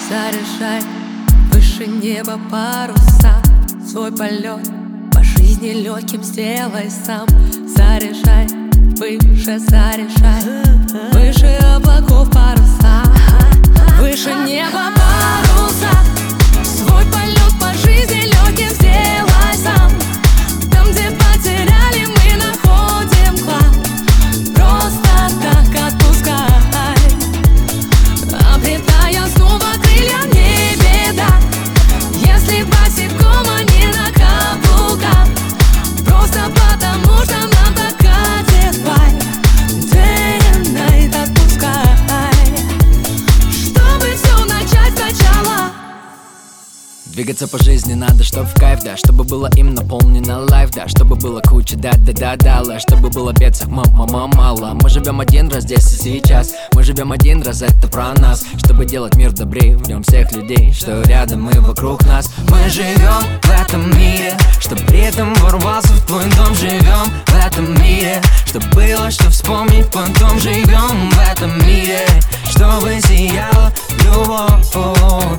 Заряжай выше неба паруса, свой полет по жизни легким сделай сам. Заряжай выше, заряжай выше облаков паруса, выше неба паруса, свой полет по жизни легким сделай сам. Там, где потеряли, мы находим клад. Просто так отпускай, обретая снова крылья, не беда. Если босиком, а не на каблуках, просто потому что нам так катит вайб. Day and night отпускай, чтобы все начать сначала. Двигаться по жизни надо, чтоб в кайф, да. Чтобы было им наполнено лайф, да. Чтобы было куча да-да-да-да, чтобы было бедцах мало. Мы живем один раз здесь и сейчас. Мы живем один раз, это про нас. Чтобы делать мир добрее, в нем всех людей, что рядом и вокруг нас. Мы живем в этом мире, чтоб ритм ворвался в твой дом. Живем в этом мире, чтоб было что вспомнить, потом живем в этом мире, чтобы сияла любовь,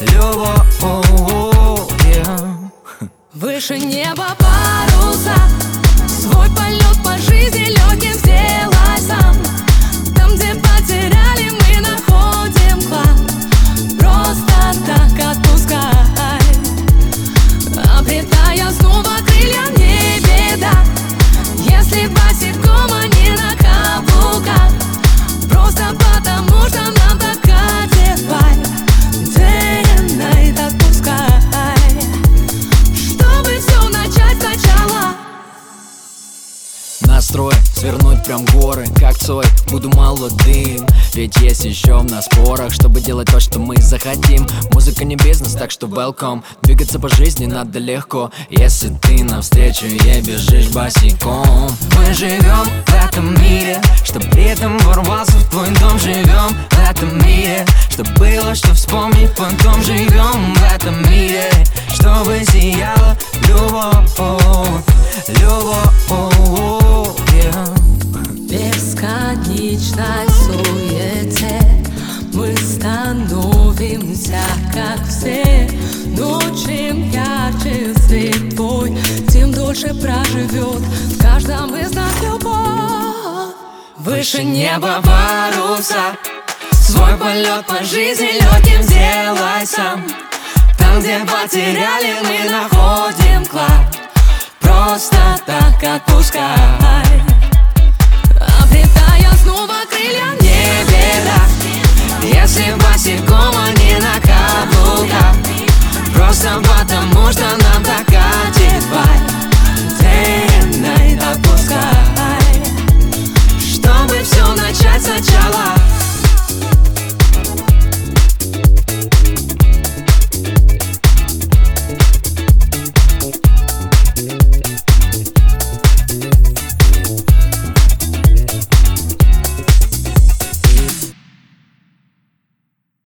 yeah. Выше неба паруса, свой полет по жизни легким сделай сам. Там, где потеряли, мы находим клад. Просто так отпускай, обретая снова крылья, не беда. Если босиком, а не на каблуках, просто потому что нам так катит вайб. Day and night отпускай, чтобы все начать сначала. Настрой свернуть прям горы, как Цой, буду молодым. Ведь есть еще в нас порох, чтобы делать то, что мы захотим. Музыка не бизнес, так что welcome. Двигаться по жизни надо легко, если ты навстречу ей бежишь босиком. Мы живем в этом мире, чтоб ритм ворвался в твой дом. Живем в этом мире, чтоб было что вспомнить, потом живем в этом мире, чтобы сияла любовь, yeah. В бесконечной суете мы становимся как все. Но чем ярче свет твой, тем дольше проживет в каждом из нас любовь. Выше неба паруса, свой полет по жизни легким сделай сам. Там, где потеряли, мы находим клад. Просто так отпускай,